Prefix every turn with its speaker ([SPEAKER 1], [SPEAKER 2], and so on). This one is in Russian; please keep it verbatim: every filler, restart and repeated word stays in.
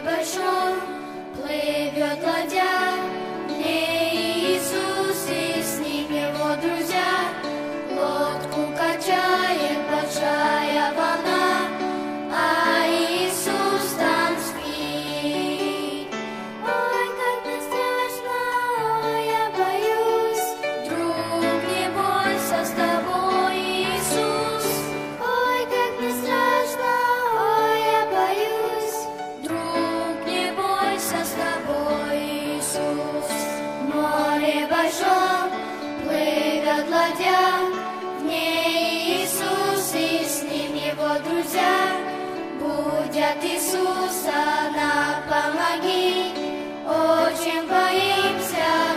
[SPEAKER 1] большом плывет ладья, в ней Иисус и с ним его друзья. Лодку качает большая волна, а Иисус там спит. Ой, как мне страшно, ой, я боюсь. Друг, не бойся, с тобой Иисус. Ой, как мне страшно, ой, я боюсь. Друг, не бойся, с тобой Иисус. В море большом плывет ладья, в ней Иисус и с ним его друзья. Будят Иисуса, нам помоги, очень боимся